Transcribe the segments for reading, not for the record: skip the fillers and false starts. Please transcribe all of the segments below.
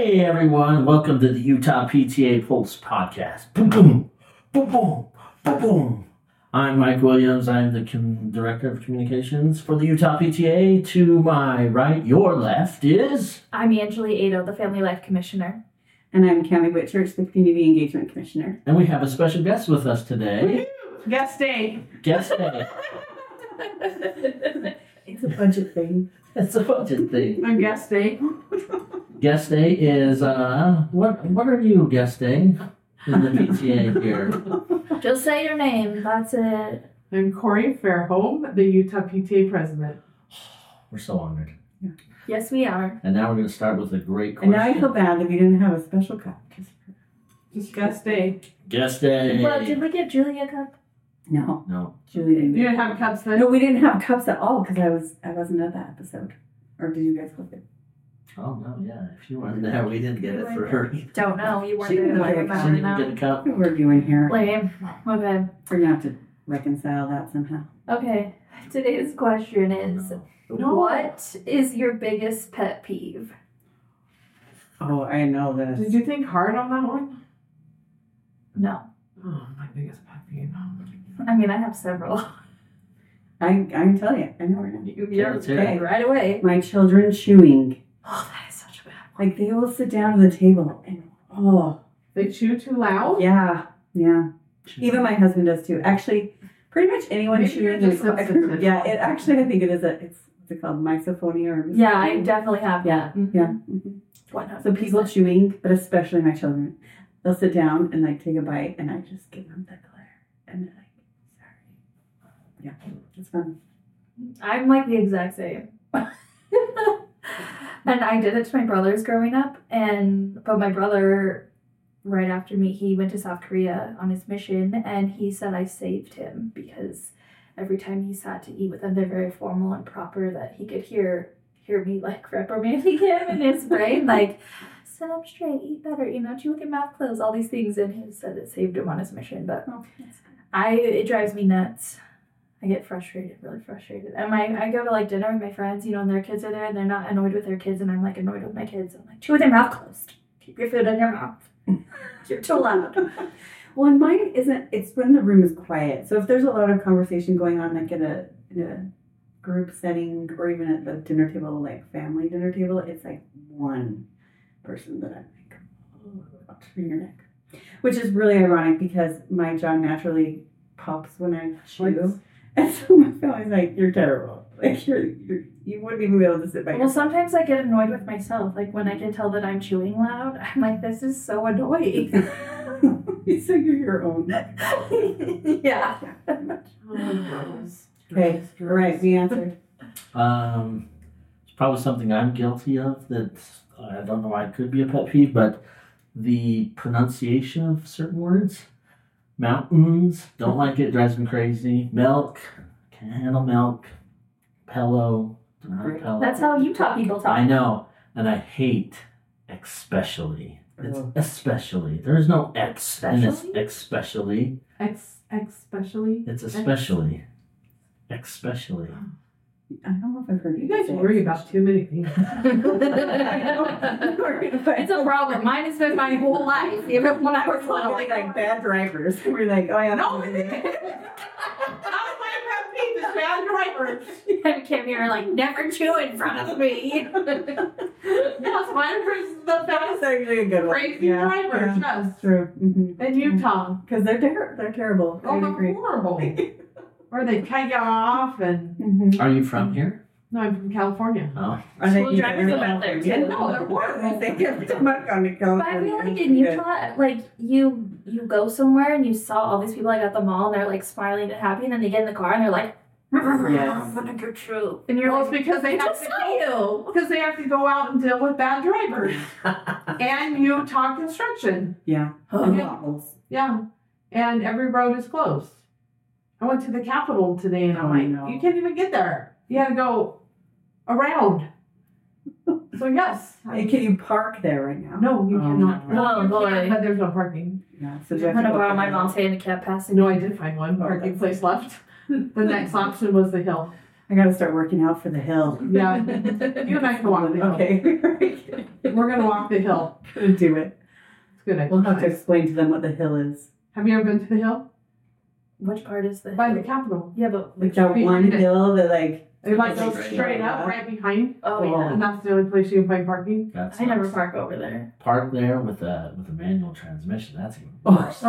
Hey everyone, welcome to the Utah PTA Pulse podcast. Boom, boom, boom, boom, boom, boom. I'm Mike Williams. I'm the Director of Communications for the Utah PTA. To my right, your left is... I'm Angela Ado, the Family Life Commissioner. And I'm Cammie Whitchurch, the Community Engagement Commissioner. And we have a special guest with us today. Guest day. Guest day. It's a budget thing. It's a budget thing. On guest day. Guest day is, what are you, guest day, in the PTA here? Just say your name, that's it. I'm Corey Fairholm, the Utah PTA president. We're so honored. Yes, we are. And now we're going to start with a great question. And now I feel bad that we didn't have a special cup. Just guest day. Guest day. Well, did we get Julia a cup? No, No. Julie didn't. You didn't have cups then? No, we didn't have cups at all because I wasn't at that episode. Or did you guys look at? Oh, no, yeah. If you weren't there, we didn't get it for her. Don't know. You weren't She there. didn't, I she remember didn't now. get a cup. What we're doing here? Lame. Okay. We're gonna have to reconcile that somehow. Okay. Today's question is, No. what is your biggest pet peeve? Oh, I know this. Did you think hard on that one? No. Oh, my biggest pet peeve. I mean, I have several. I can tell you. I know we're gonna. You're let's hear okay, it. right away. My children chewing. Oh, that is such a bad one. Like they will sit down at the table and They chew too loud? yeah. Even my husband does too. Actually, pretty much anyone Maybe chewing you're in just the car. sensitive. Yeah, it actually I think it is it's what's it called, misophonia or Yeah, I definitely have Yeah, that. Mhm. yeah. Mhm. 100%. So people chewing, but especially my children, they'll sit down and like take a bite, and I just give them the glare, and they're like, "Sorry." Yeah, it's fun. I'm like the exact same. And I did it to my brothers growing up, but my brother, right after me, he went to South Korea on his mission, and he said I saved him because every time he sat to eat with them, they're very formal and proper, that he could hear me like reprimanding him in his brain, like, sit up straight, eat better, chew with your mouth closed, all these things, and he said it saved him on his mission. But Oh, that's it drives me nuts. I get frustrated, really frustrated. And I go to like dinner with my friends, and their kids are there and they're not annoyed with their kids, and I'm like annoyed with my kids. I'm like, chew with your mouth closed. Keep your food in your mouth. You're too loud. Well, and mine isn't. It's when the room is quiet. So if there's a lot of conversation going on, like in a group setting, or even at the dinner table, like family dinner table, it's like one person that I'm like, oh, up to your neck, which is really ironic because my jaw naturally pops when I chew, and so my family's like, "You're terrible. Like you wouldn't even be able to sit by Well, yourself." sometimes I get annoyed with myself. Like when I can tell that I'm chewing loud, I'm like, this is so annoying. So you're your own. Yeah. Okay, all right, we answered. It's probably something I'm guilty of that I don't know why it could be a pet peeve, but the pronunciation of certain words. Mountains, don't like it, drives me crazy. Milk, can't handle milk. Pillow, don't like pillow. That's how Utah people talk. I know, and I hate especially. It's Oh. especially. There is no X in this especially. Especially. It's especially. Especially. I don't know if I've heard You guys worry about too many things. It's a problem. Mine has been my whole life, even when I was little. like bad drivers. We're like, oh yeah. No, That's my pet peeve is bad drivers. And Kim, you're like, never chew in front of me. Yes, mine is the That's best actually a good one. crazy Yeah, drivers. yeah, Yes. true. Mm-hmm. In Utah. Because they're terrible. Oh, I they're agree. horrible. Or they cut you off and... Mm-hmm. Are you from here? No, I'm from California. Oh. Are they School drivers either- are out there, too. Yeah, No, they're horrible. They get to Montgomery, But I California. feel like in Utah, like you go somewhere and you saw all these people like at the mall and they're like smiling and happy, and then they get in the car and they're like, Yes. I'm gonna go true. And you're Well, like, it's because they I have just to saw you. Because they have to go out and deal with bad drivers. And Utah construction. Yeah. And potholes. Yeah. And every road is closed. I went to the Capitol today and I'm Oh, I like, know. you can't even get there. You had to go around. So yes. Hey, can you park there right now? No, you Oh, cannot. no. No, Oh, you boy. can, but there's no parking. Yeah. So I'm do you have to gonna go borrow up my the mom's hill? handicap pass. No, I did find one parking that's- place left. The next option was the hill. I gotta start working out for the hill. Yeah. You and I can walk the hill. Okay. We're gonna walk the hill. Gonna do it. It's good. We'll have to exercise. explain to them what the hill is. Have you ever been to the hill? Which part is the By hill? the Capitol. Yeah, but Like that one Behind it. hill that like. It like That's goes right. straight up right behind. oh Oh. yeah. And that's the only place you can find parking. That's I never nice. park over there. Park there with a manual transmission. That's even Oh. worse.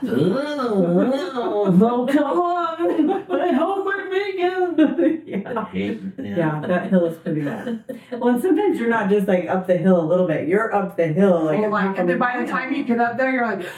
Oh, come on! I hope I make it. Yeah. I hate Yeah, that hill is pretty bad. Well, and sometimes you're not just like up the hill a little bit. You're up the hill like. Oh, like, and then by the time you get up there, you're like,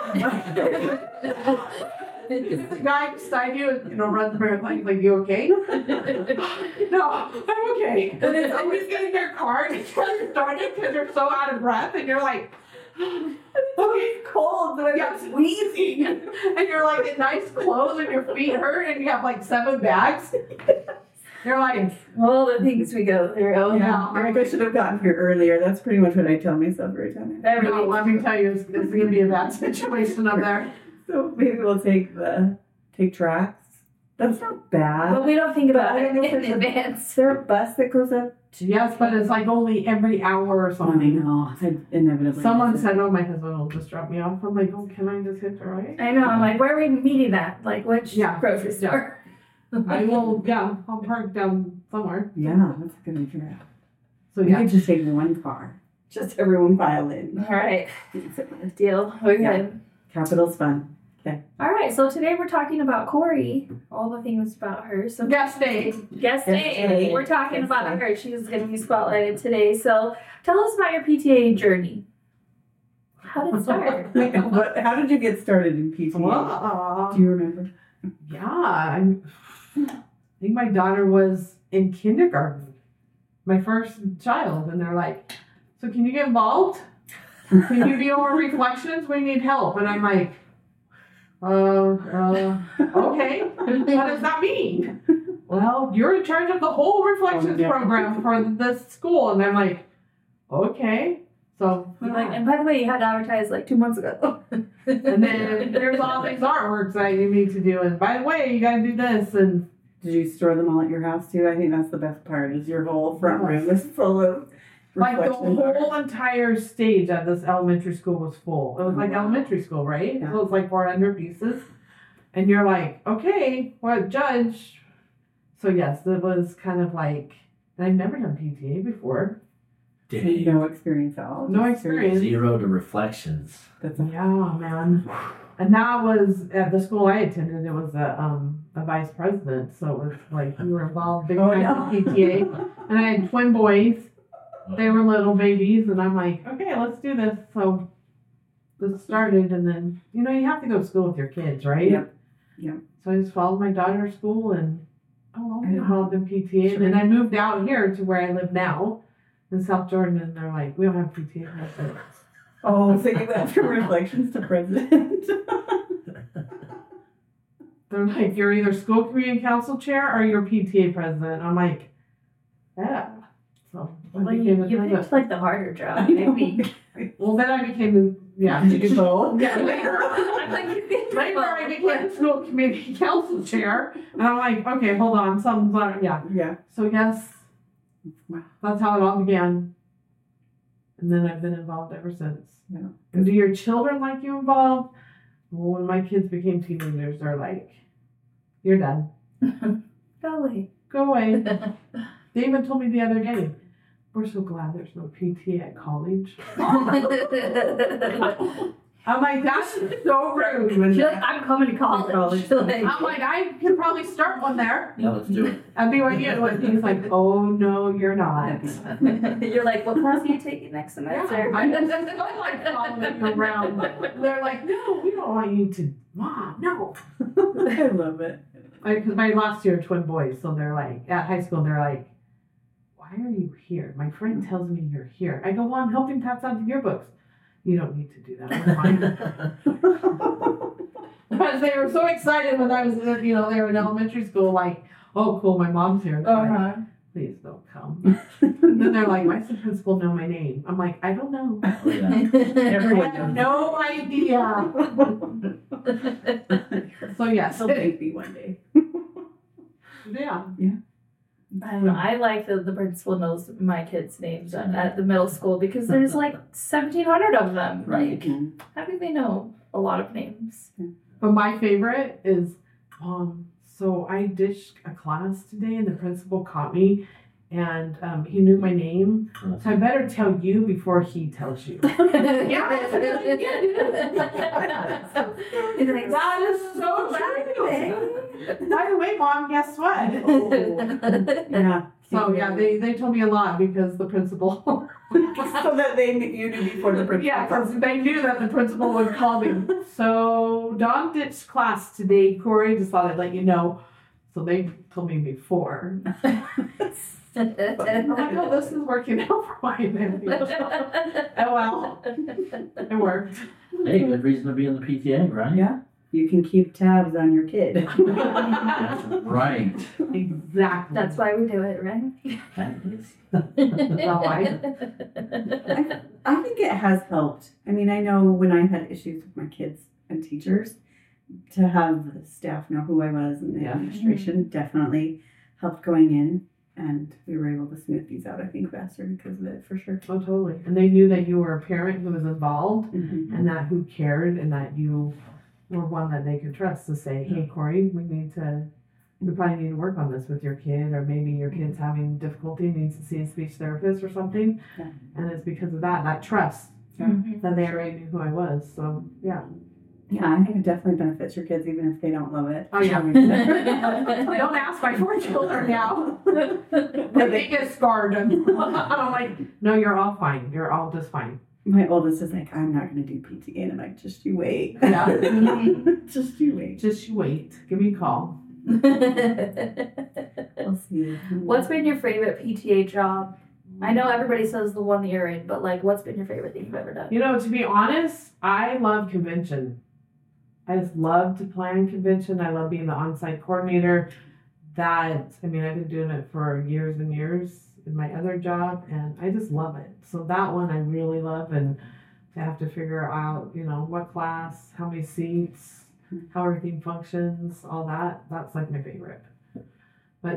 if the guy beside you, runs the marathon, he's like, you okay? No, I'm okay. And then somebody's getting their car and it's started because you're so out of breath and you're like, okay, cold, but yeah, wheezing. And you're like in nice clothes and your feet hurt and you have like 7 bags. You're like, All the things we go through. Oh yeah. Maybe I should have gotten here earlier. That's pretty much what I tell myself every time. No, let me tell you, it's going to be a bad situation up there. So maybe we'll take tracks. That's not bad. But we don't think But about I don't know it if in there's a- advance. Is there a bus that goes up? Yes, but it's like only every hour or I something. know. I inevitably. Someone miss it. said, oh, my husband will just drop me off. I'm like, oh, can I just hit the right? I know. I'm like, where are we meeting at? Like, which Yeah. grocery store? I will, yeah, I'll park down somewhere. Yeah, that's a good idea. So, We yeah. could just take one car. Just everyone pile in. All right. Deal. Okay. Yeah. Capital's fun. All right. So today we're talking about Corey. All the things about her. So Guest day. guest Guest day. day. We're talking Guest about day. her. She's going to be spotlighted today. So tell us about your PTA journey. How did it start? How did you get started in PTA? Do you remember? Yeah, I think my daughter was in kindergarten, my first child, and they're like, so can you get involved? Can you be our reflections? We need help. And I'm like, okay, what does that mean? Well, you're in charge of the whole reflections Oh, yeah. program for this school. And I'm like, okay. So, Like, and by the way, you had to advertise like 2 months ago. and then there's all these artworks that you need to do. And by the way, you got to do this. And Did you store them all at your house too? I think that's the best part. Is your whole front room is full of like the reflections. whole entire stage at this elementary school was full. It was like elementary school, right? Yeah. So it's like 400 pieces. And you're like, okay, what judge? So yes, it was kind of like, and I've never done PTA before. Dang. No experience at all. No Just experience. 0 to reflections. That's a, Yeah, man. And that was at the school I attended. It was a vice president, so it was like we were involved big Oh, time no. in PTA. And I had twin boys. They were little babies, and I'm like, okay, let's do this. So this started, and then you have to go to school with your kids, right? Yep. Yep. So I just followed my daughter to school, and I'll be Yeah. involved in PTA. Sure. And then I moved out here to where I live now in South Jordan, and they're like, we don't have PTA. And I said, oh, so you went from reflections to president. they're like, you're either school community council chair or you're PTA president. I'm like, yeah. So I Well, became you the president. picked like the harder job. I know. Maybe. Well, then I became the, yeah. Did you do both? Yeah, later. Later I became school community council chair. And I'm like, okay, hold on. Something's not, yeah. Yeah. So yes, Wow. that's how it all began. And then I've been involved ever since. Yeah. And do your children like you involved? Well, when my kids became teenagers, they're like, you're done. Golly. Go away. They even told me the other day, we're so glad there's no PT at college. I'm like, that's so rude. She's like, I'm coming to college. She's like, I'm like, I could probably start one there Yeah, let's do it. at BYU. And he's like, oh, no, you're not. you're like, what class are you taking next semester? I don't like following them around. They're like, no, we don't want you to. Mom, no. I love it. Because my last year, twin boys, so they're like, at high school, they're like, why are you here? My friend tells me you're here. I go, well, I'm helping pass out the yearbooks. You don't need to do that. We're fine. Because they were so excited when I was, they were in elementary school, like, oh, cool, my mom's here. I'm like, Uh-huh. please don't come. And then they're like, why does the principal know my name? I'm like, I don't know. Oh, yeah. Everyone I have knows. no idea. So yes, He'll make me one day. yeah. I don't know. I like that the principal knows my kids' names at the middle school because there's like 1,700 of them. Like, how do they know a lot of names? But my favorite is, so I ditched a class today and the principal caught me and he knew my name. So I better tell you before he tells you. That is so true. By the way, Mom, guess what? Yeah. So yeah, they told me a lot because the principal. So that you knew before the principal. Yeah, because they knew that the principal would call me. So Dawn ditched class today. Corey just thought I'd let you know. So they told me before. I'm like, oh, this is working out for my family. Oh well, it worked. Hey, good reason to be in the PTA, right? Yeah. You can keep tabs on your kid. That's right. Exactly. That's why we do it, right? That is. I think it has helped. I mean, I know when I had issues with my kids and teachers, to have the staff know who I was and the administration definitely helped going in. And we were able to smooth these out, I think, faster because of it, for sure. Oh, totally. And they knew that you were a parent who was involved Mm-hmm. and that who cared and that you were one that they could trust to say, hey, Corey, we probably need to work on this with your kid, or maybe your kid's having difficulty, needs to see a speech therapist or something. Yeah. And it's because of that trust that they already knew who I was. So, yeah. Yeah, I think it definitely benefits your kids even if they don't love it. Oh, yeah. Don't ask my 4 children now. They get scarred. I'm like, no, you're all fine. You're all just fine. My oldest is like, I'm not going to do PTA. And I'm like, just you wait. Yeah. Just you wait. Just you wait. Give me a call. We'll see. What's been your favorite PTA job? I know everybody says the one that you're in, but like, what's been your favorite thing you've ever done? You know, to be honest, I love convention. I just love to plan convention. I love being the on-site coordinator. I've been doing it for years and years in my other job, and I just love it. So that one I really love, and to have to figure out, what class, how many seats, how everything functions, all that's like my favorite. But,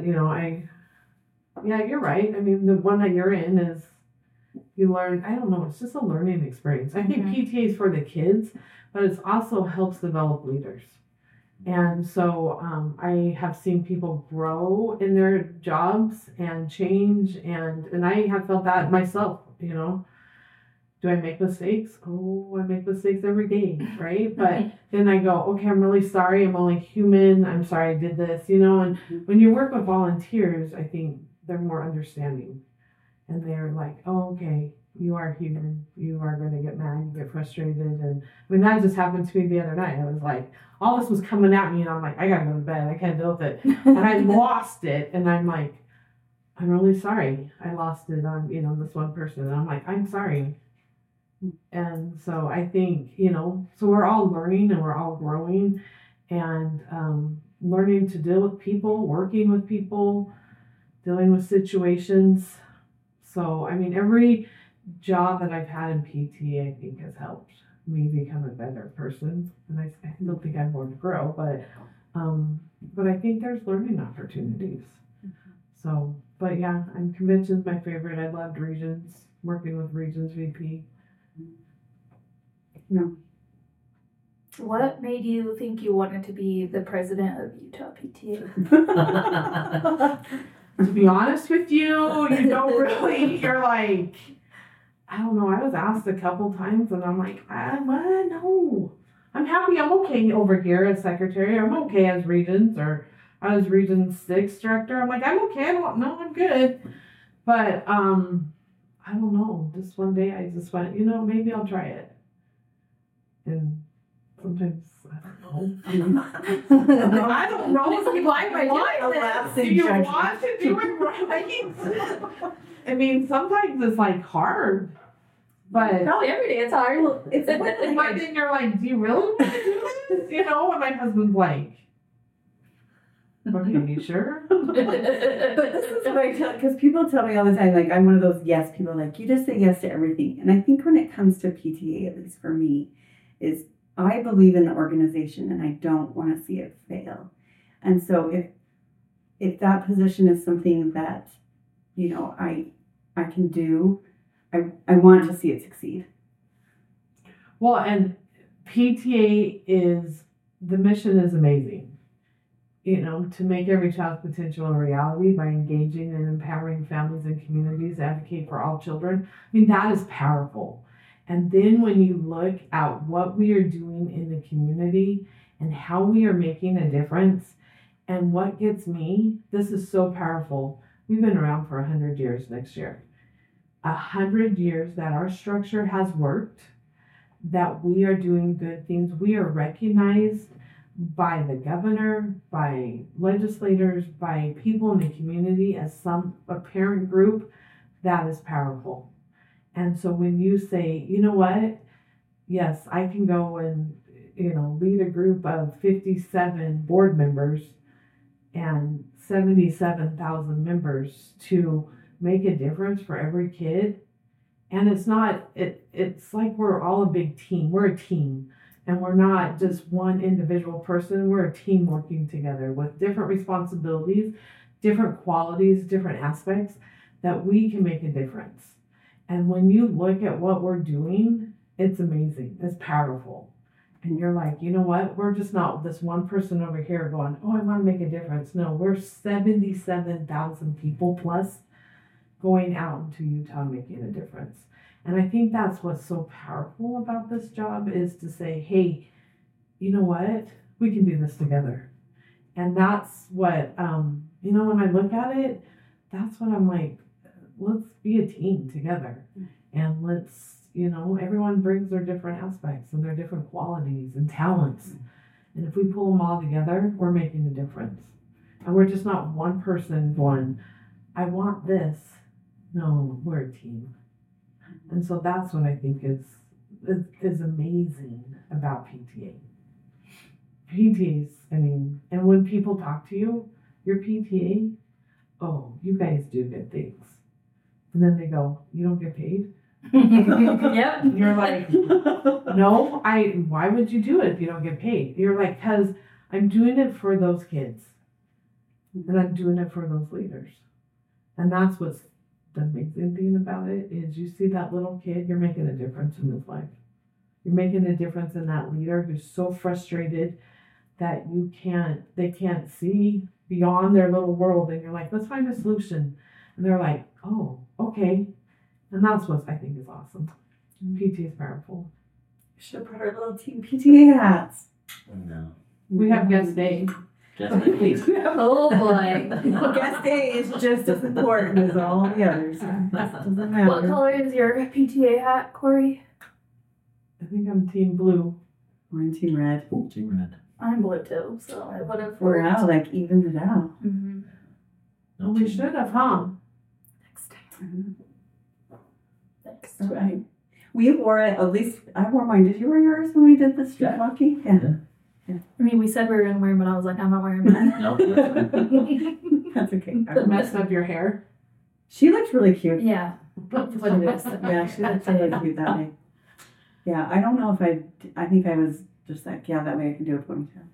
you're right. I mean, the one that you're in is, you learn, I don't know, it's just a learning experience. I think PTA is for the kids, but it also helps develop leaders. And so I have seen people grow in their jobs and change, and I have felt that myself, Do I make mistakes? Oh, I make mistakes every day, right? But then I go, okay, I'm really sorry. I'm only human. I'm sorry I did this, and when you work with volunteers, I think they're more understanding. And they're like, oh, okay, you are human. You are going to get mad, you get frustrated. And that just happened to me the other night. I was like, all this was coming at me, and I'm like, I got to go to bed. I can't deal with it. And I lost it. And I'm like, I'm really sorry. I lost it on, this one person. And I'm like, I'm sorry. And so I think, so we're all learning and we're all growing and learning to deal with people, working with people, dealing with situations. So, every job that I've had in PTA, I think, has helped me become a better person. And I still think I have more to grow, but I think there's learning opportunities. So, but yeah, convention's my favorite. I loved Regions, working with Regions VP. Yeah. What made you think you wanted to be the president of Utah PTA? To be honest with you, you're like, I don't know. I was asked a couple times and I'm like, what? No. I'm happy. I'm okay over here as secretary. I'm okay as Regions, or I was Region 6 director. I'm like, I'm okay. I'm good. But, I don't know. Just one day I just went, maybe I'll try it. And sometimes I don't know. I don't know if you like my life. Do you want to do it right? Sometimes it's like hard. But probably every day it's hard. It's but then you're like, do you really want to do this? And my husband's like, okay, you sure? But this is what I tell, because people tell me all the time, like, I'm one of those yes people, like, you just say yes to everything. And I think when it comes to PTA, at least for me, is I believe in the organization and I don't want to see it fail. And so if if that position is something that, you know, I can do, I want to see it succeed. Well, and PTA the mission is amazing. You know, to make every child's potential a reality by engaging and empowering families and communities to advocate for all children. I mean, that is powerful. And then when you look at what we are doing in the community and how we are making a difference, and what gets me, this is so powerful. We've been around for 100 years next year. 100 years that our structure has worked, that we are doing good things. We are recognized by the governor, by legislators, by people in the community as a parent group that is powerful. And so when you say, you know what, yes, I can go and, you know, lead a group of 57 board members and 77,000 members to make a difference for every kid. And it's like we're all a big team. We're a team. And we're not just one individual person. We're a team working together with different responsibilities, different qualities, different aspects that we can make a difference. And when you look at what we're doing, it's amazing. It's powerful. And you're like, you know what? We're just not this one person over here going, oh, I want to make a difference. No, we're 77,000 people plus going out into Utah making a difference. And I think that's what's so powerful about this job is to say, hey, you know what? We can do this together. And that's what, you know, when I look at it, that's what I'm like, let's be a team together. And let's, you know, everyone brings their different aspects and their different qualities and talents. And if we pull them all together, we're making a difference. And we're just not one person going, I want this. No, we're a team. And so that's what I think is amazing about PTA. PTAs, I mean, and when people talk to you, your PTA, oh, you guys do good things. And then they go, you don't get paid? Yep. And you're like, no, why would you do it if you don't get paid? You're like, because I'm doing it for those kids. And I'm doing it for those leaders. And that's what's the amazing thing about it is you see that little kid, you're making a difference in his life. You're making a difference in that leader who's so frustrated that they can't see beyond their little world. And you're like, let's find a solution. And they're like, oh, okay. And that's what I think is awesome. PTA is powerful. We should have brought our little team PTA hats. No. We have guest day. Please. Oh boy. Guest day is just as important as all the others. Doesn't matter. What color is your PTA hat, Corey? I think I'm team blue. We're in team red. Team red. I'm blue too, so I would have We're worked. out, like evens it out. Mm-hmm. No, We team should have, huh? Next time. Next All time. right. We wore it, at least I wore mine. Did you wear yours when we did the street Yeah. walking? Yeah. I mean, we said we were gonna wear them, but I was like, I'm not wearing mine. No, that's fine. That's okay. Messed up your hair. She looked really cute. Yeah. That's what it is. Yeah, she looked really cute that day. Yeah, I don't know if I think I was just like, yeah, that way I can do a ponytail.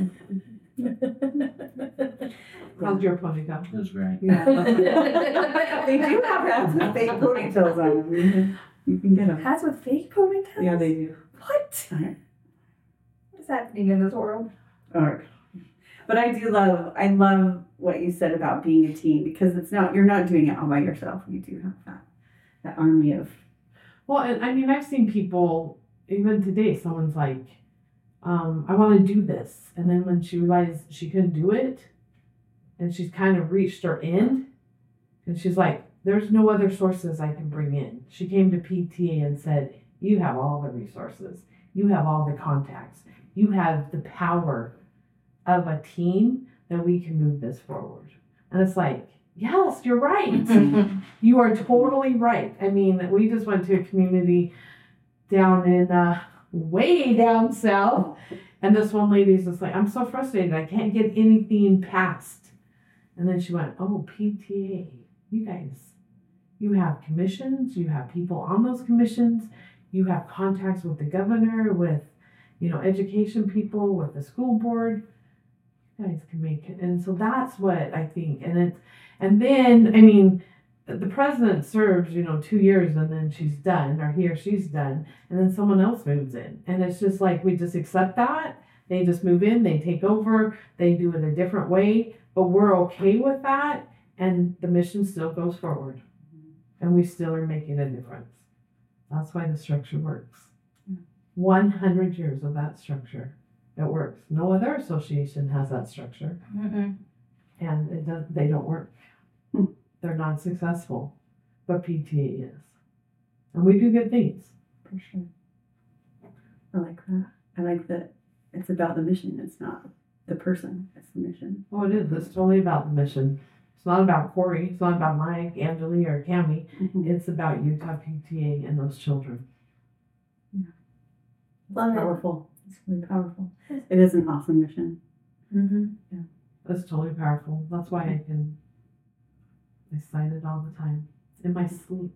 Yeah, How's your ponytail? it was great. Yeah. They do have hats with fake ponytails on them. You can get them. Hats with fake ponytails? Yeah, they do. What? All right. What is happening in this world? All right. But I love what you said about being a team because you're not doing it all by yourself. You do have that army of. Well, and I mean, I've seen people, even today, someone's like, I want to do this. And then when she realized she couldn't do it, and she's kind of reached her end, and she's like, there's no other sources I can bring in. She came to PTA and said, you have all the resources. You have all the contacts. You have the power of a team that we can move this forward. And it's like, yes, you're right. You are totally right. I mean, we just went to a community down in way down south, and this one lady's just like, I'm so frustrated. I can't get anything passed. And then she went, oh, PTA, you guys, you have commissions, you have people on those commissions, you have contacts with the governor, with, education people, with the school board. guys can make it. And so that's what I think. And then, I mean, the president serves, 2 years and then she's done, or he or she's done, and then someone else moves in. And it's just like, we just accept that. They just move in, they take over, they do it a different way, but we're okay with that. And the mission still goes forward. And we still are making a difference. That's why the structure works. 100 years of that structure. It works. No other association has that structure. Mm-mm. And they don't work. They're not successful. But PTA is. And we do good things. For sure. I like that. I like that it's about the mission. It's not the person. It's the mission. Oh, it is. It's totally about the mission. It's not about Corey. It's not about Mike, Angeli, or Cammie. It's about Utah PTA and those children. Love it. Powerful. It's really powerful. It is an awesome mission. Mm-hmm. That's totally powerful. That's why I cite it all the time. In my sleep.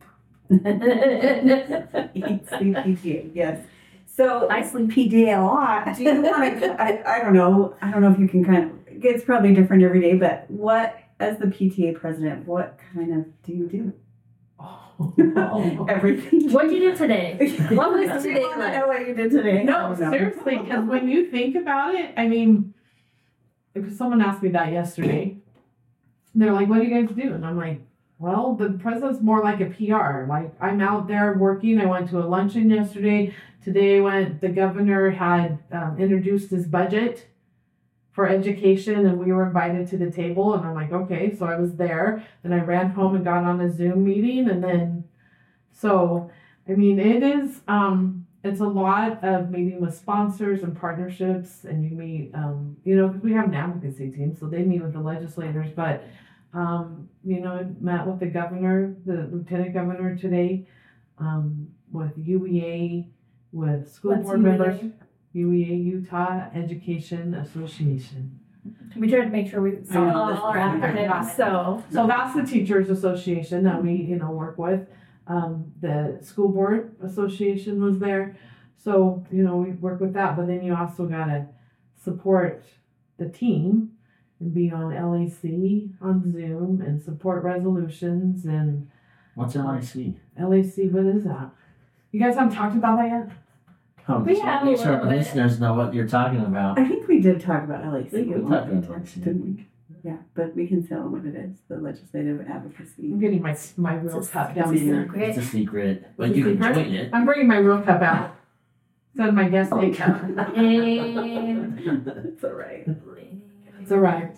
Eat, sleep, PTA. Yes. So I sleep PTA a lot. Do you want to? I don't know. I don't know if you can kind of. It's probably different every day, but what, as the PTA president, what kind of do you do? Everything. What'd you do today? What was today I want to like? know what you did today. No, seriously, because when you think about it, I mean, because someone asked me that yesterday. They're like, what do you guys do? And I'm like, well, the president's more like a PR. Like, I'm out there working. I went to a luncheon yesterday. Today the governor had introduced his budget for education, and we were invited to the table, and I'm like, okay, so I was there. Then I ran home and got on a Zoom meeting, and then, so, I mean, it is, it's a lot of meeting with sponsors and partnerships, and you meet, because we have an advocacy team, so they meet with the legislators, but, I met with the governor, the lieutenant governor today, with UEA, with school board members. UEA, Utah Education Association. We tried to make sure we saw all our acronyms. So that's the Teachers Association that we, work with. The School Board Association was there. So, we work with that. But then you also got to support the team and be on LAC on Zoom and support resolutions. And What's LIC? LAC, what is that? You guys haven't talked about that yet? We have a Make sure little our bit. listeners know what you're talking about. I think we did talk about LAC. We talked about LAC. Didn't we? Yeah, but we can tell them what it is. The legislative advocacy. I'm getting my real cup down It's a here. secret. It's a secret, but It's a you can secret? join it. I'm bringing my real cup out. Instead of my guest day cup. And It's all right. It's all right.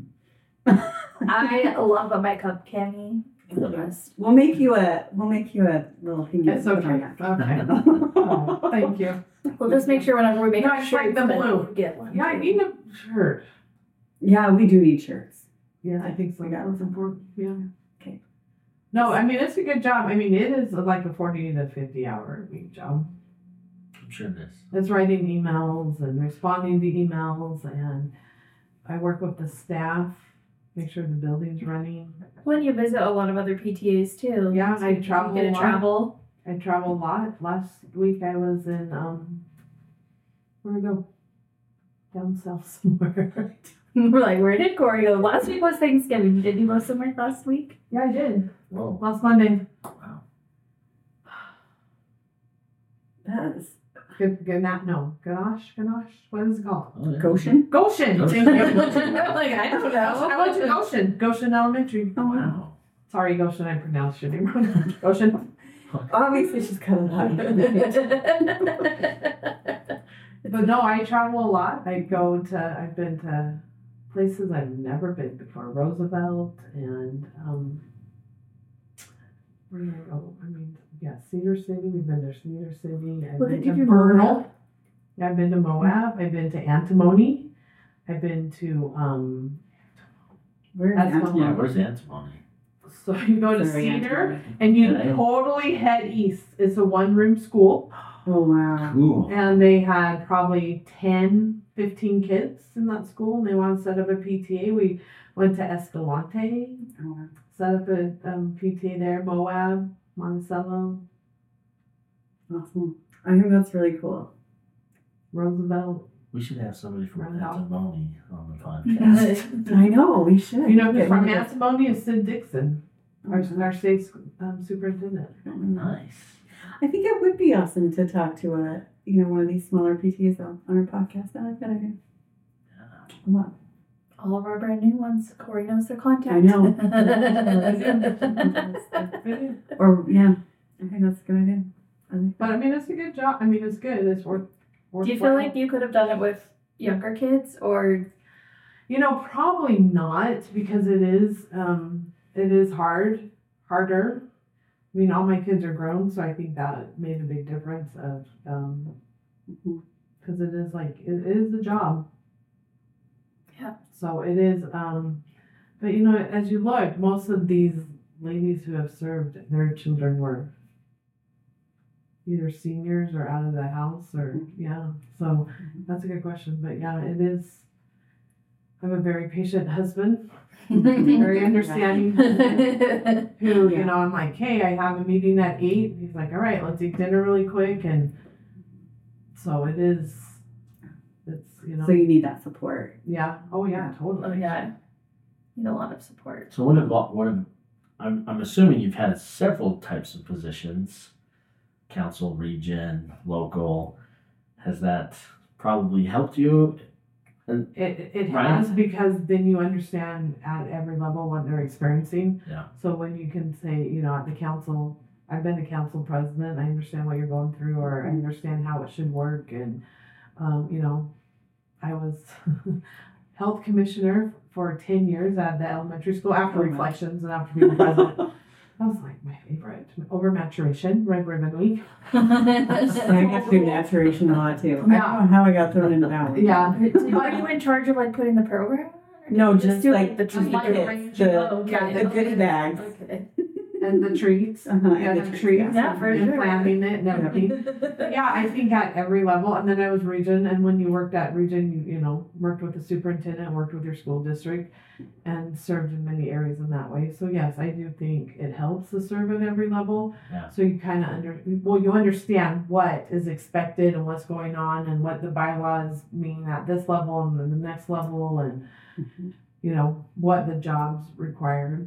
I love a my cup, Cammie. The best. We'll make you a little thing. It's okay. Okay. Oh, thank you. We'll just make sure whenever we make No, our it's like shirts the that blue. we get one. Yeah, I need a shirt. Yeah, we do need shirts. Yeah, I think so. We got That's important. Yeah. Okay. No, I mean, it's a good job. I mean, it is like a 40 to 50 hour week job. I'm sure it is. It's writing emails and responding to emails, and I work with the staff, make sure the building's running. When you visit a lot of other PTAs too. Yeah, I You travel get a to lot. travel. I travel a lot. Last week I was in, where'd I go? Down south somewhere. We're like, where did Corey go? Last week was Thanksgiving. Did you go somewhere last week? Yeah, I did. Whoa. Last Monday. Wow. That is Good, Ganache, what is it called? Oh, yeah. Goshen. Goshen. Goshen. Thank you. Like, I don't know. I went to Goshen Elementary. Oh wow. Wow. Sorry, Goshen, I pronounced your name wrong. Goshen. Obviously, she's cut it out. But no, I travel a lot. I've been to places I've never been before. Roosevelt and, where did I go? I mean, yeah, Cedar City. We've been to Cedar City. I've Well, been did to you do Vernal. Moab? Yeah, I've been to Moab. I've been to Antimony. I've been to, Where's That's Antimony? Yeah, where's the antimony? so you go to Sorry, Cedar Antimony. and you Okay. totally head east. It's a 1-room school. Oh wow. Cool. And they had probably 10, 15 kids in that school, and they wanted to set up a PTA. We went to Escalante, Oh, wow. set up a PTA there, Moab, Monticello, Awesome. I think that's really cool. Roosevelt. We should have somebody from Randolph. Antimony on the podcast. I know, we should. You know, Get from rid of- Antimony is Sid Dixon, our state superintendent. Nice. I think it would be awesome to talk to one of these smaller PTs on our podcast. I like that idea. Yeah. A lot. All of our brand new ones. Corey knows their contact. I know. Or yeah, I think that's a good idea. But I mean, it's a good job. I mean, it's good. It's worth. Do you feel like you could have done it with younger kids, or You know, probably not, because it is harder. I mean, all my kids are grown, so I think that made a big difference of because it is a job. Yeah. So it is, but you know, as you look, most of these ladies who have served, their children were either seniors or out of the house, or So that's a good question, but yeah, it is. I have a very patient husband, very understanding. Who, you know, I'm like, hey, I have a meeting at 8. He's like, all right, let's eat dinner really quick, and so it is. It's So you need that support. yeah. Oh yeah, totally. oh yeah, need a lot of support. So I'm assuming you've had several types of positions, council, region, local. Has that probably helped you? It Right. has, because then you understand at every level what they're experiencing. Yeah. So when you can say, you know, at the council, I've been a council president, I understand what you're going through, or I understand how it should work, and you know, I was health commissioner for 10 years at the elementary school after Oh, wow. reflections and after being president. That was like my favorite. Over maturation, Red Ribbon Week. I have to do maturation a lot too. I don't know how I got thrown into that one. Yeah. Are you in charge of like putting the program? Or do No, you just do, like the just the like, kids, arrange- the- oh, okay. the goodie bags. Okay. And the treats. Uh-huh, Yeah, and the the treats. Yeah, for and sure. planning it and everything. Yeah, I think at every level. And then I was region, and when you worked at region, you know, worked with the superintendent, worked with your school district, and served in many areas in that way. So yes, I do think it helps to serve at every level. Yeah. So you kind of you understand what is expected and what's going on, and what the bylaws mean at this level and then the next level, and you know what the jobs require.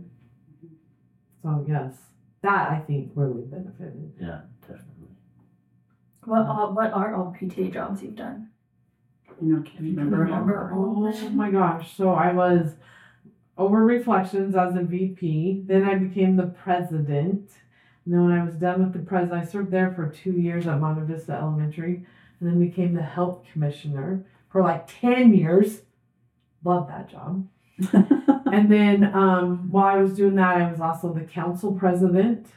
So yes, that I think really benefited. Yeah, definitely. What are all PTA jobs you've done? You know, can't remember. Oh my gosh. So I was over reflections as a VP. Then I became the president. And then when I was done with the president, I served there for 2 years at Monte Vista Elementary, and then became the health commissioner for like 10 years. Loved that job. And then while I was doing that, I was also the council president.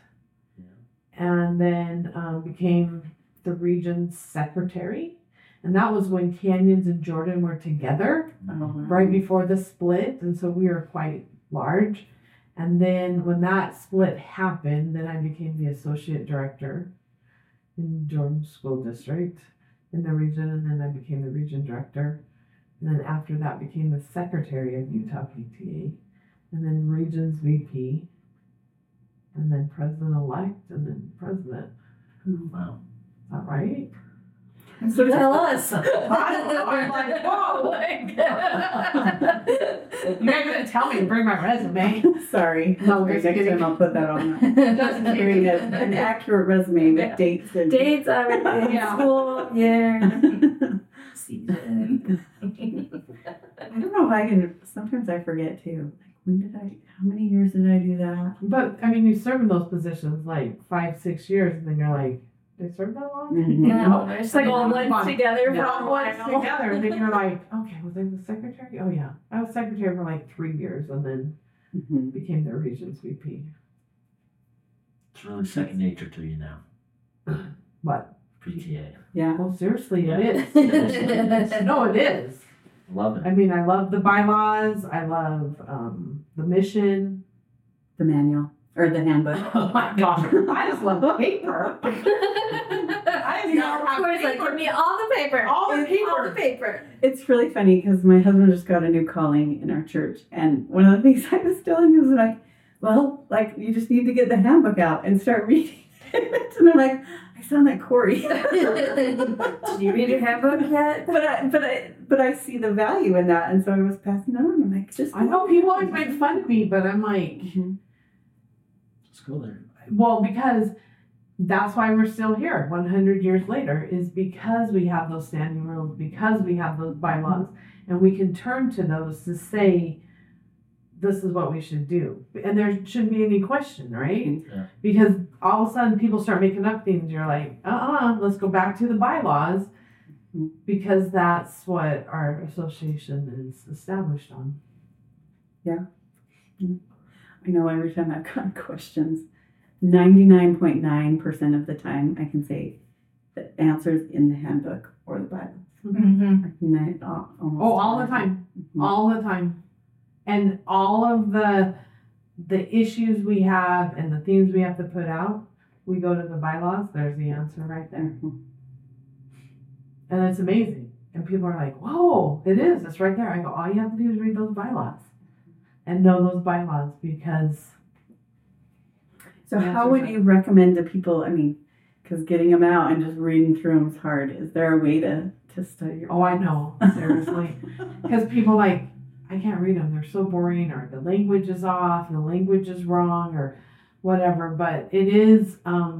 And then became the region's secretary. And that was when Canyons and Jordan were together right before the split. And so we were quite large. And then when that split happened, then I became the associate director in Jordan School District in the region. And then I became the region director. And then after that became the secretary of Utah PTA. And then region's VP. And then president-elect. And then president. Wow. Is that right? So tell us. I don't know. I'm like, whoa. You guys didn't tell me to bring my resume. Sorry. No, Next just kidding. time I'll put that on. Just Hearing kidding. an accurate resume with Yeah. dates and Dates, everything, Yeah. school, year, season. I don't know if I can. Sometimes I forget too. Like how many years did I do that? But, I mean, you serve in those positions like 5-6 years, and then you're like, they serve that long? No, it's like all Fun. ones together for Yeah, a all ones while. together, and then you're like, okay, was I the secretary? Oh, yeah. I was secretary for like 3 years, and then Mhm. became the region's VP. It's really second nature to you now. What? PTA. Yeah. Well, seriously, Yeah. it is. No, it is. Love it. I mean, I love the bylaws. I love the mission. The manual or the handbook. Oh my gosh, I just love paper. I No, of course, like, give me all the paper. All the paper. All the paper. It's really funny because my husband just got a new calling in our church, and one of the things I was telling him was like, well, like you just need to get the handbook out and start reading it. And I'm like, I sound like Corey. Did you read your handbook yet? But I see the value in that, and so I was passing it on. I'm like, just I know people always make fun of me, but I'm like, Let's go there. well, because that's why we're still here 100 years later, is because we have those standing rules, because we have those bylaws, and we can turn to those to say, this is what we should do. And there shouldn't be any question, right? Yeah. Because all of a sudden people start making up things. You're like, let's go back to the bylaws, because that's what our association is established on. I know every time I've gotten questions, 99.9% of the time I can say the answers in the handbook or the bylaws. Mm-hmm. Like almost All the time. Mhm. All the time. And all of the issues we have and the things we have to put out, we go to the bylaws, there's the answer right there. Mhm. And it's amazing. And people are like, whoa, it is. It's right there. I go, all you have to do is read those bylaws and know those bylaws, because So The how answer's would right. you recommend to people, I mean, because getting them out and just reading through them is hard. Is there a way to study your oh, I know, seriously. Because people like, I can't read them. They're so boring, or the language is off, the language is wrong, or whatever. But it is,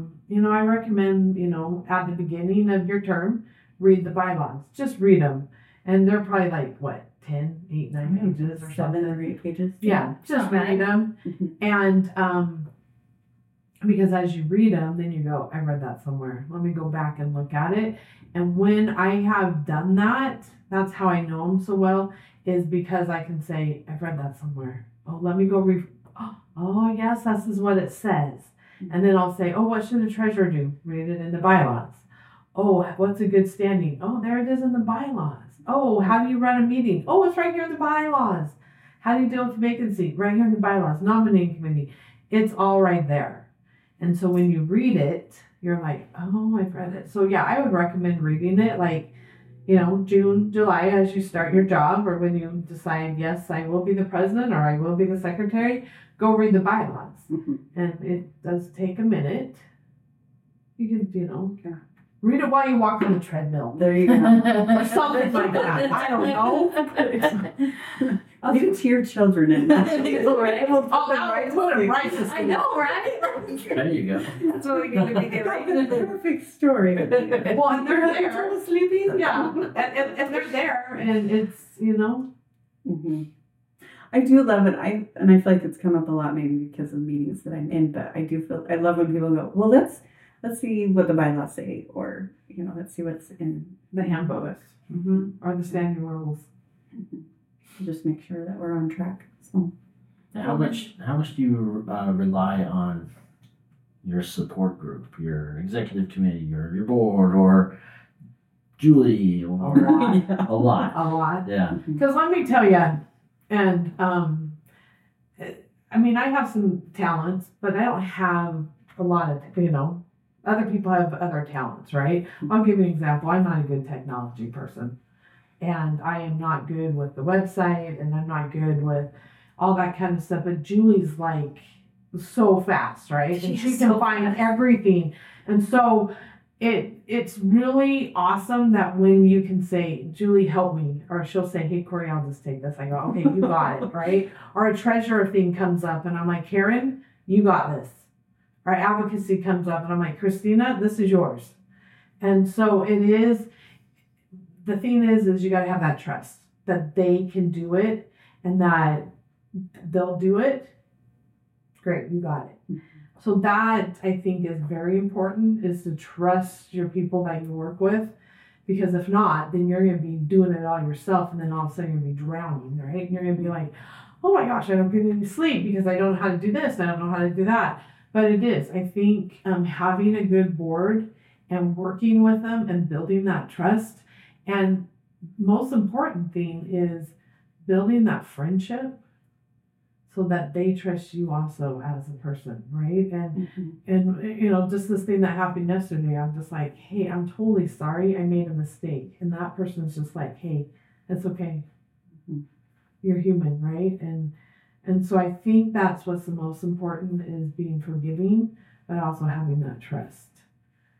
I recommend, at the beginning of your term, read the bylaws. Just read them. And they're probably like, what, 10, 8, 9 pages or 7 something. or 8 pages? Yeah, just Not bad. read them. Mhm. And because as you read them, then you go, I read that somewhere. Let me go back and look at it. And when I have done that, that's how I know them so well, is because I can say, I've read that somewhere. Oh, let me go read. Oh, yes, this is what it says. And then I'll say, oh, what should a treasurer do? Read it in the bylaws. Oh, what's a good standing? Oh, there it is in the bylaws. Oh, how do you run a meeting? Oh, it's right here in the bylaws. How do you deal with vacancy? Right here in the bylaws. Nominating committee. It's all right there. And so when you read it, you're like, oh, I've read it. So yeah, I would recommend reading it like, June, July, as you start your job, or when you decide, yes, I will be the president or I will be the secretary, go read the bylaws. Mhm. And it does take a minute. You can, Yeah. read it while you walk on the treadmill. There you go. Or something like that. I don't know. Read it to your children and Right. Oh, that would put it right to I know, right? There you go. That's what we're going to be That's doing. the perfect story. Well, and they're there. Total sleepy? Yeah. And they're there, and it's, Mm-hmm. I do love it. I feel like it's come up a lot, maybe because of meetings that I'm in. But I love when people go, well, let's see what the bylaws say, or let's see what's in the handbooks. Or the standing rules. just make sure that we're on track. So How much do you rely on your support group, your executive committee, your board, or Julie, or yeah. a lot? A lot. Yeah. Because let me tell you, and I have some talents, but I don't have a lot of, other people have other talents, right? I'll give you an example. I'm not a good technology person, and I am not good with the website, and I'm not good with all that kind of stuff. But Julie's like so fast, right? And she She's can so find fast. everything. And so it's really awesome that when you can say, Julie, help me, or she'll say, hey, Corey, I'll just take this. I go, okay, you got it, right? Or a treasurer thing comes up, and I'm like, Karen, you got this. Or advocacy comes up, and I'm like, Christina, this is yours. And so it is, the thing is you got to have that trust that they can do it and that they'll do it. Great, you got it. So that, I think, is very important, is to trust your people that you work with. Because if not, then you're going to be doing it all yourself, and then all of a sudden you're going to be drowning, right? And you're going to be like, oh my gosh, I don't get any sleep because I don't know how to do this, I don't know how to do that. But it is, I think, having a good board and working with them and building that trust. And most important thing is building that friendship so that they trust you also as a person, right? And just this thing that happened yesterday, I'm just like, hey, I'm totally sorry, I made a mistake. And that person's just like, hey, it's okay. You're human, right? And so I think that's what's the most important, is being forgiving, but also having that trust.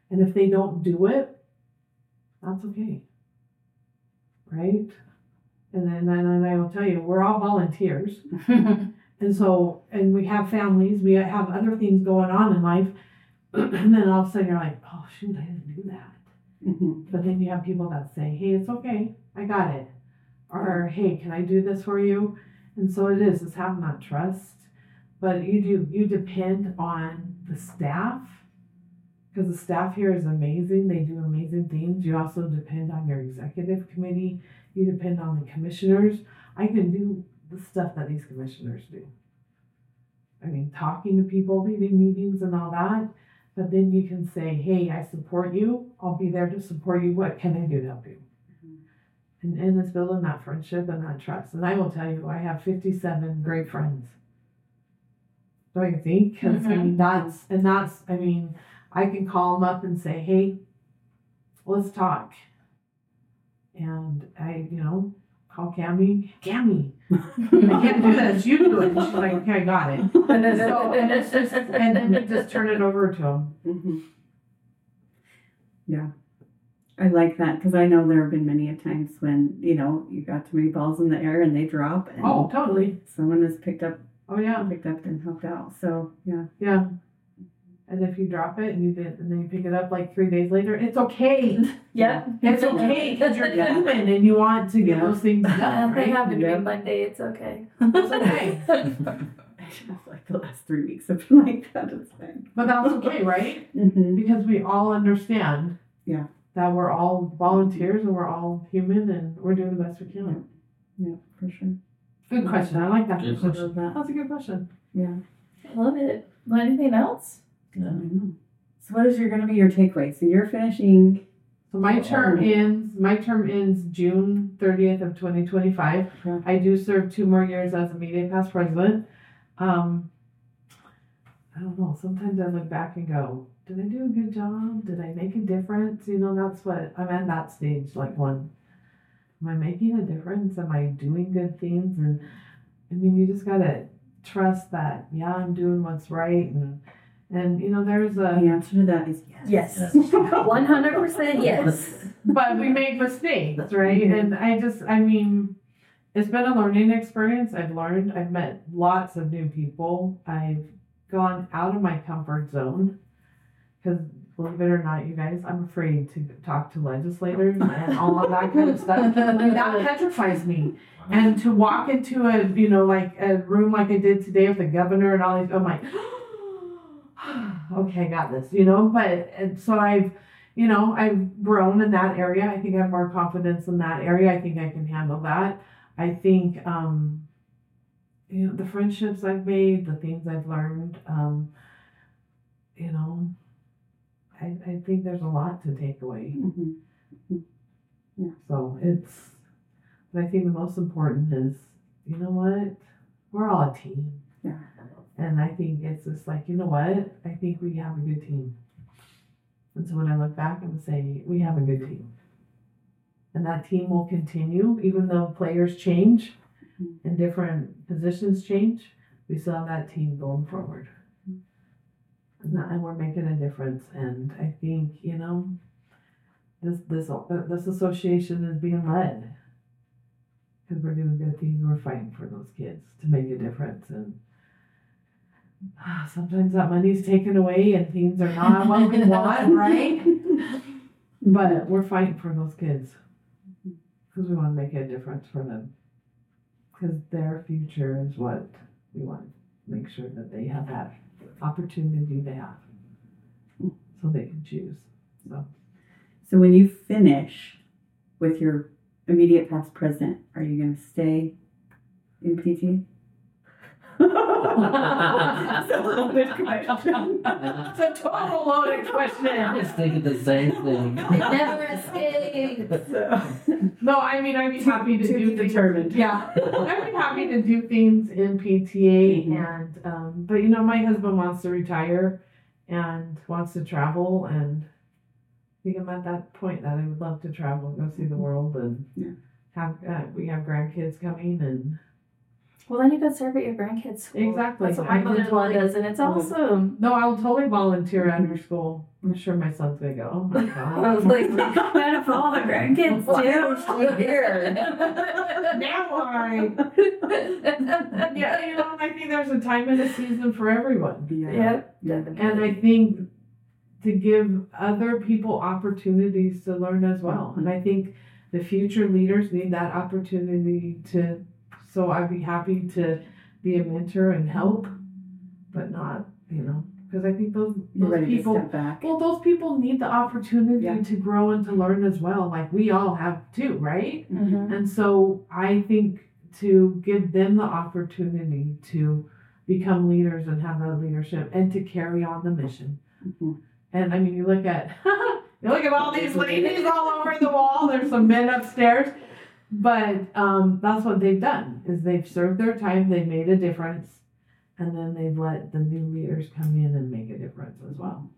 And if they don't do it, that's okay. Right? And I will tell you, we're all volunteers. And so, and we have families, we have other things going on in life. And then all of a sudden you're like, oh shoot, I didn't do that. But then you have people that say, hey, it's okay, I got it. Or, hey, can I do this for you? And so it's having that trust. But you depend on the staff, because the staff here is amazing. They do amazing things. You also depend on your executive committee. You depend on the commissioners. I can do the stuff that these commissioners do. I mean, talking to people, leading meetings and all that. But then you can say, hey, I support you. I'll be there to support you. What can I do to help you? And it's building that friendship and that trust. And I will tell you, I have 57 great friends. Don't you think? Because I mean, I can call them up and say, hey, let's talk. And I, call Cammie. I can't do this. You do it. And she's like, okay, I got it. And it's just, and then just turn it over to them. Yeah. I like that because I know there have been many a times when, you got too many balls in the air and they drop. And oh, totally. Someone has picked up and helped out. So, yeah. Yeah. And if you drop it and then you pick it up like 3 days later, it's okay. Yeah. It's okay because you're human and you want to get those things done. They happen to be Monday, it's okay. It's okay. Like the last 3 weeks have been like that. It's fine. But that's okay, right? Because we all understand that we're all volunteers and we're all human and we're doing the best we can. Yeah, for sure. Good question. I like that. Good question. That's a good question. Yeah. I love it. Want anything else? Yeah. So what is going to be your takeaway? So you're finishing. So my term ends June 30th of 2025. Okay. I do serve 2 more years as a media past president. I don't know. Sometimes I look back and go, did I do a good job? Did I make a difference? That's what I'm at that stage. Like, am I making a difference? Am I doing good things? And I mean, you just gotta trust that. Yeah, I'm doing what's right. And there's The answer to that is yes. Yes. 100% yes. But we make mistakes, right? And it's been a learning experience. I've learned. I've met lots of new people. I've gone out of my comfort zone because, believe it or not, you guys, I'm afraid to talk to legislators and all of that kind of stuff. Like, that petrifies me. And to walk into a room like I did today with the governor and all these, I'm like, okay, I got this, so I've grown in that area. I think I have more confidence in that area. I think I can handle that. I think, the friendships I've made, the things I've learned, I think there's a lot to take away. Yeah. So but I think the most important is, you know what? We're all a team. Yeah. And I think it's just like, you know what? I think we have a good team. And so when I look back, I'm say, we have a good team. And that team will continue, even though players change and different positions change, we still have that team going forward. And we're making a difference. And I think, this association is being led because we're doing good things. We're fighting for those kids to make a difference. And sometimes that money's taken away and things are not what we want, right? But we're fighting for those kids because we want to make a difference for them. Because their future is what we want to make sure that they have that opportunity to have so they can choose. So when you finish with your immediate past president, are you going to stay in PT? That's a loaded question. It's a total loaded question. I was thinking the same thing. It never escapes. No, I'd be happy to do determined. Yeah, I'd be happy to do things in PTA, and but my husband wants to retire and wants to travel, and I think I'm at that point that I would love to travel, go see the world, and we have grandkids coming, and Well, then you could serve at your grandkids' school. Exactly. That's what my I can mother-in-law totally- does, and it's awesome. No, I'll totally volunteer at her school. I'm sure my son's gonna go. Oh my I god. was like, man, if all the grandkids do, here. Now I. Yeah, you know, I think there's a time and a season for everyone. Yep, definitely. And I think to give other people opportunities to learn as well. And I think the future leaders need that opportunity to, so I'd be happy to be a mentor and help, but not, you know, because I think those You're ready people, to step back. well, those people need the opportunity Yeah. to grow and to learn as well. Like we all have too, right? Mhm. And so I think to give them the opportunity to become leaders and have that leadership and to carry on the mission. Mhm. And I mean, you look at all these ladies all over the wall. There's some men upstairs, but that's what they've done is they've served their time, they've made a difference, and then they've let the new leaders come in and make a difference as well.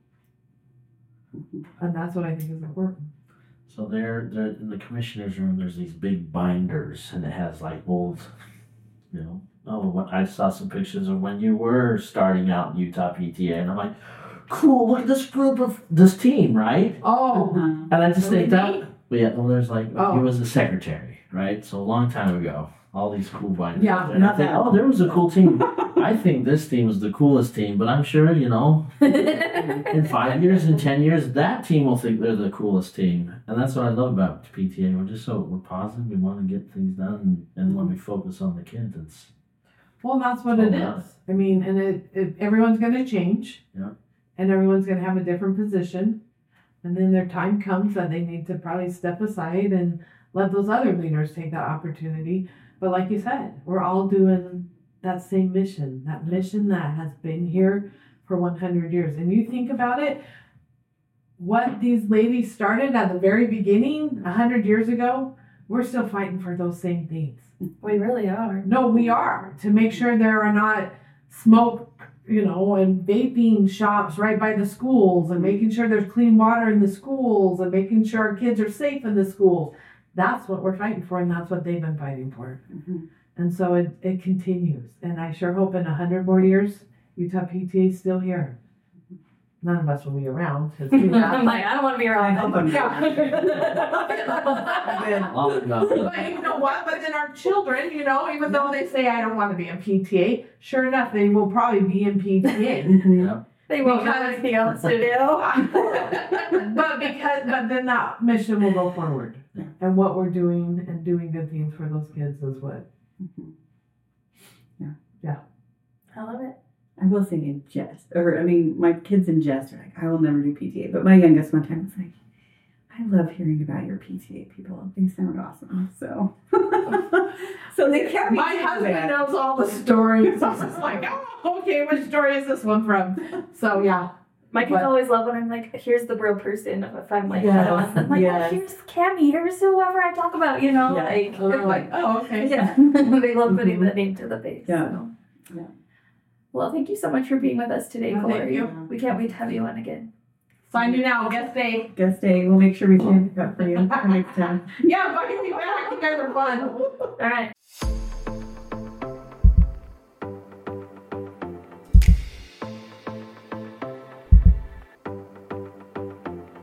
And that's what I think is important. So they're in the commissioner's room. There's these big binders, and it has like old, you know. Oh, I saw some pictures of when you were starting out in Utah PTA, and I'm like, cool. Look at this group of this team, right? Oh, Uh-huh. And I just think that, but yeah, well, there's like Oh. he was a secretary, right? So a long time ago, all these cool binders. Yeah, and I not think, that. oh, there was a cool team. I think this team was the coolest team, but I'm sure, you know, in 5 years, in 10 years, that team will think they're the coolest team. And that's what I love about PTA. We're positive. We want to get things done. And when we focus on the kids, it's, well, that's what it is. I mean, and it everyone's going to change. Yeah. And everyone's going to have a different position. And then their time comes that they need to probably step aside and let those other leaders take that opportunity. But like you said, we're all doing that same mission, that mission that has been here for 100 years. And you think about it, what these ladies started at the very beginning 100 years ago, we're still fighting for those same things. We really are. No, we are, to make sure there are not smoke, you know, and vaping shops right by the schools, and making sure there's clean water in the schools, and making sure our kids are safe in the schools. That's what we're fighting for, and that's what they've been fighting for. Mhm. And so it continues. And I sure hope in 100 more years, Utah PTA is still here. None of us will be around. I'm like, I don't want to be around. I hope I'm all about But you know what? But then our children, you know, even though they say I don't want to be in PTA, sure enough, they will probably be in PTA. Mhm. They won't have anything else to do. but then that mission will go forward, Yeah. and what we're doing and doing good things for those kids is what. Mhm. I love it. I will say in jest, my kids in jest are like, I will never do PTA. But my youngest one time was like, I love hearing about your PTA people. They sound awesome. So, so they kept me My to husband that. knows all the stories. He's just like, oh, okay, which story is this one from? So yeah, My kids But- always love when I'm like, here's the real person. If I'm like, Yes, I'm like, yes. oh, here's Cammie, here's whoever I talk about, you know? Yeah. Like, and they're like, oh, okay. Yeah. they love putting the name to the face. Yeah. So. Yeah. Well, thank you so much for being with us today, Well, thank Corey. you. We can't wait to have you on again. Signing out, guest day. Guest day. We'll make sure we can pick up for you next time. Yeah, invite me back. You guys are fun. All right.